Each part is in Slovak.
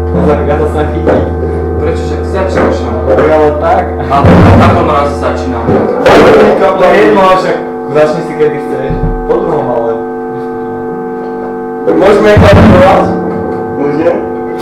Ja to sa chytí. Prečo však začínaš? Ale tak. Ale ako raz začínam? To je jedno, však začni si kedy chceš. Po druhom, ale... Môžeme ich dať do vás? Môžem?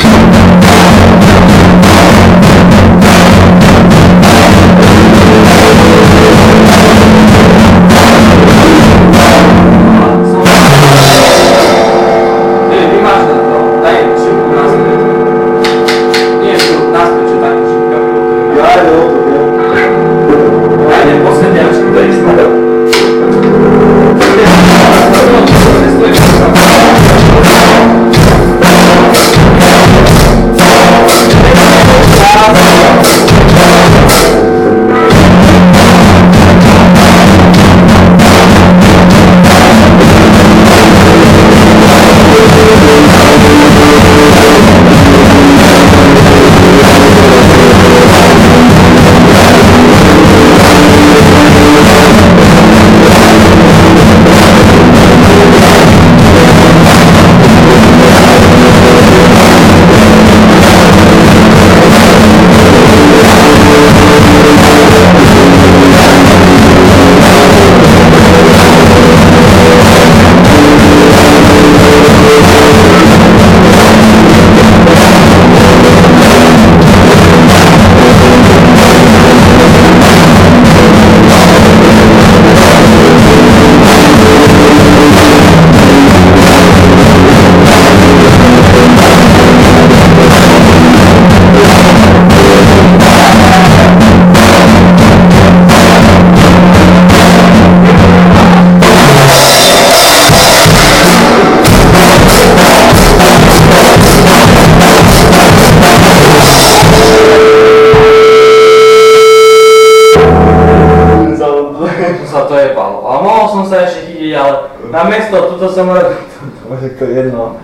Namiesto, tuto som robil... Môže to jedno.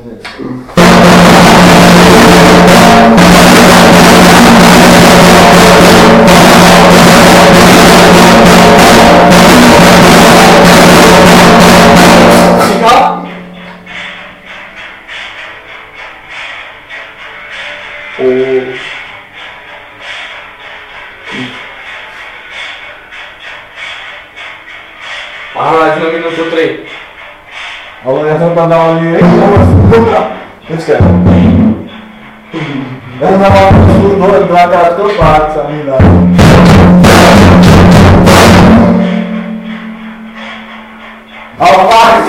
Aha, sme minútu 3. Ale ja som tam dal ani počkaj. Ja som tam dal dole dvakrát kopák sa mi dá. Ale fakt!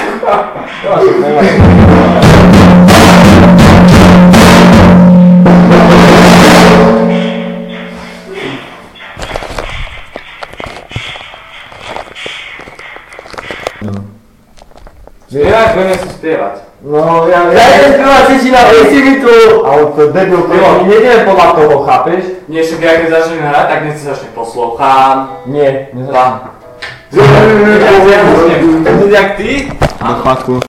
Ja budem si spievať. No, ja idem spievať Cečina, si mi tu! Ale to je debil, my nejdeme podľa toho, chápeš? Nie, však ja keď začnem hrať, tak nech si začne poslúchám. Nie, nezačnem. Ja začnem. Jak ty? Do faku.